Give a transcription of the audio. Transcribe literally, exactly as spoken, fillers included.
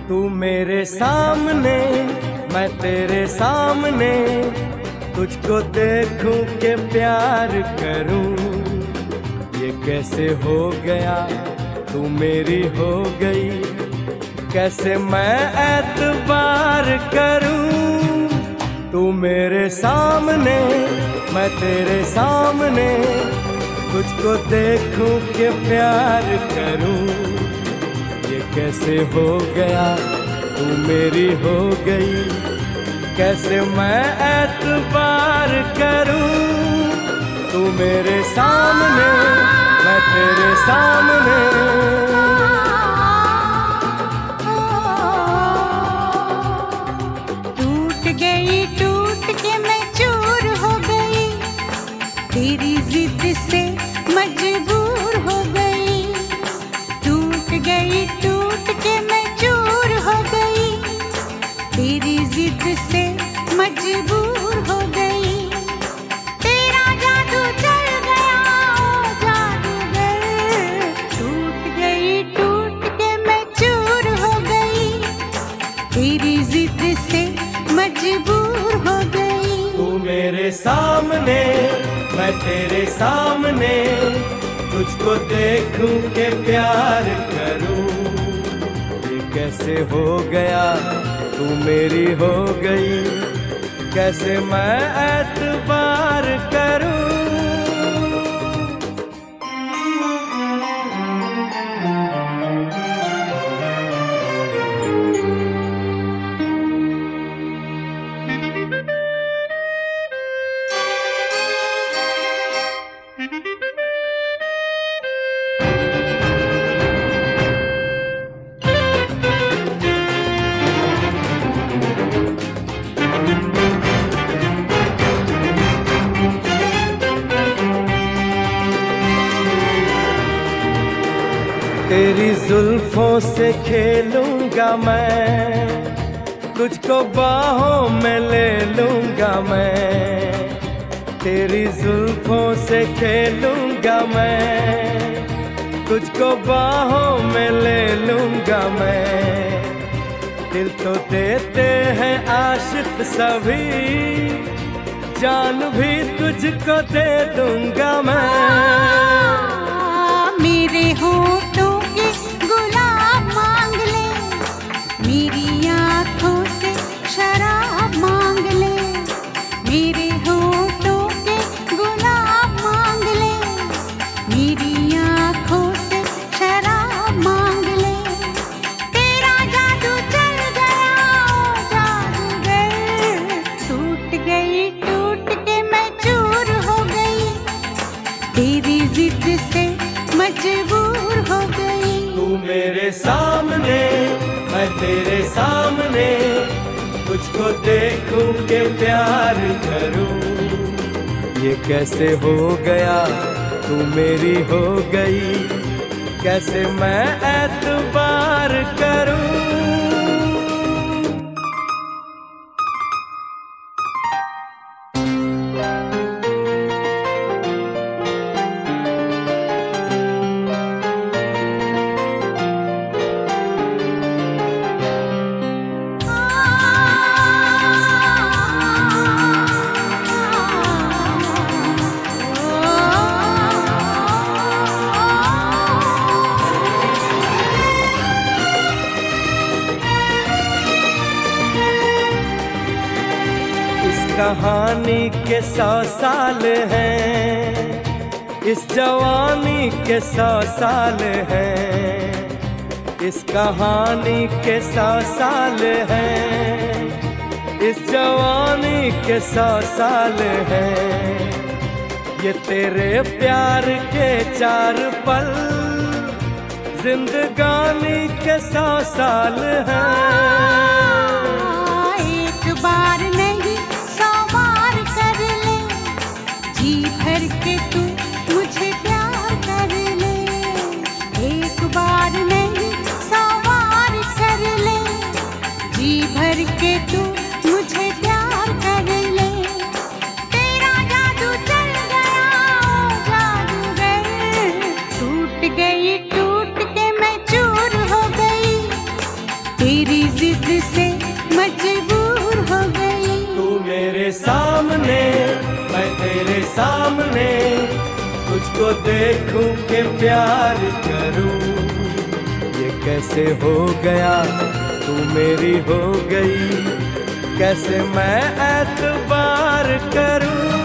तू मेरे सामने मैं तेरे सामने, तुझको देखूं के प्यार करूं। ये कैसे हो गया तू मेरी हो गई, कैसे मैं एतबार करूं। तू मेरे सामने मैं तेरे सामने, तुझको देखूं के प्यार करूं। ये कैसे हो गया तू मेरी हो गई, कैसे मैं एतबार करूं। तू मेरे सामने मैं तेरे सामने। टूट गई टूट के मैं चूर हो गई, तेरी जिद से मजबूर हो गई। टूट गई टूट के मैं चूर हो गई, तेरी जिद से मजबूर हो गई। तेरा जादू चल गया ओ जादूगर, टूट गई टूट के मैं चूर हो गई, तेरी जिद से मजबूर हो गई। तू मेरे सामने मैं तेरे सामने, तुझको देखूं के प्यार करूं। ये कैसे हो गया तू मेरी हो गई, कैसे मैं एतबार करूं। तेरी जुल्फों से खेलूंगा मैं, तुझको बाहों में ले लूंगा मैं। तेरी जुल्फों से खेलूंगा मैं, तुझको बाहों में ले लूंगा मैं। दिल तो देते हैं आशिक सभी, जान भी तुझको दे दूंगा मैं। मेरे होठों के गुलाब मांग ले, मेरी आँखों से शराब मांग ले। मेरे होठों के गुलाब मांग ले, मेरी आँखों से शराब मांग ले। तेरा जादू चल गया ओ जादूगर, टूट गई टूट के मैं चूर हो गई, तेरी जिद से मजबूर हो गई। तू मेरे सामने मैं तेरे सामने, तुझको देखूं के प्यार करूं। ये कैसे हो गया तू मेरी हो गई, कैसे मैं एतबार करूं। कहानी के सौ साल हैं, इस जवानी के सौ साल हैं। इस कहानी के सौ साल हैं, इस जवानी के सौ साल हैं। ये तेरे प्यार के चार पल, जिंदगानी के सौ साल हैं। एक बार नहीं सौ बार कर ले, जी भर के तू मुझे प्यार कर ले। एक बार नहीं सौ बार कर ले, जी भर के तू मुझे प्यार कर ले। तेरा जादू चल गया ओ जादूगर, टूट गई टूट के मैं चूर हो गई, तेरी तेरे सामने, तुझको देखूं के प्यार करूं। ये कैसे हो गया, तू मेरी हो गई, कैसे मैं एतबार करूं।